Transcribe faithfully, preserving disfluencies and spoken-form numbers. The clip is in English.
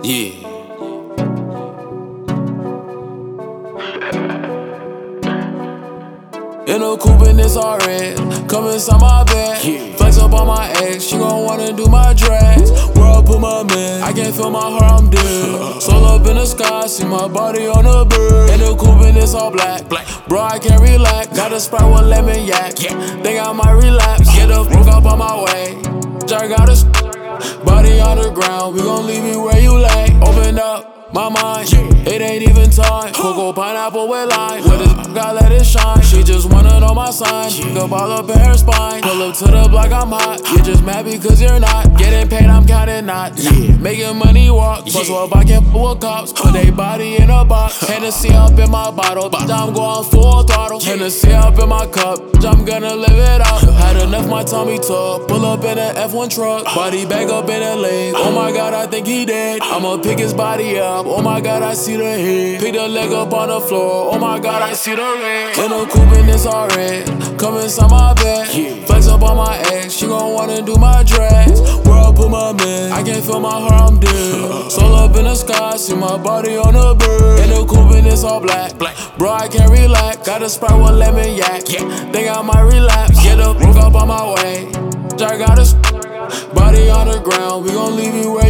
Yeah. In a coupe and it's all red, come inside my bed. Yeah. Flex up on my ex, she gon' wanna do my dreads. Where I put my man, I can't feel my heart, I'm dead. Soul up in the sky, see my body on a bird. In a coupe and it's all black, black. Bro, I can't relax. Got a Sprite with lemon yak, yeah. Think I might relapse. Get the fuck up on my way. I got a body on the ground, we gon' leave you where you lay. Open up my mind, it ain't even time. Cocoa pineapple with lime, with this God let it shine. She just wanna know my sign, the ball up in her spine. Pull up to the block, I'm hot. You're just mad because you're not getting paid, I'm counting knots. Yeah. Making money walk, bust up, I can't fool with cops. Put they body in a box, Hennessy up in my bottle. I'm going full throttle, Hennessy up in my cup. I'm gonna live it out. Had enough, my tummy tuck. Pull up in an F one truck, body back up in a leg. Oh my God, I think he dead. I'ma pick his body up. Oh my God, I see the head. Pick the leg up on the floor. Oh my God, I see the red. In a coupe and it's all red. Come inside my bed. Flex up on my ex. She gon' wanna do my dreads. Where I put my man, I can't feel my heart, I'm dead. Soul up in the sky, see my body on a bird. In a coupe and it's all black, black. Bro, I can't relax. Got a Sprite with lemon yak, yeah. Think I might relapse. Get up, broke up on my way. I got a body on the ground, we gon' leave you where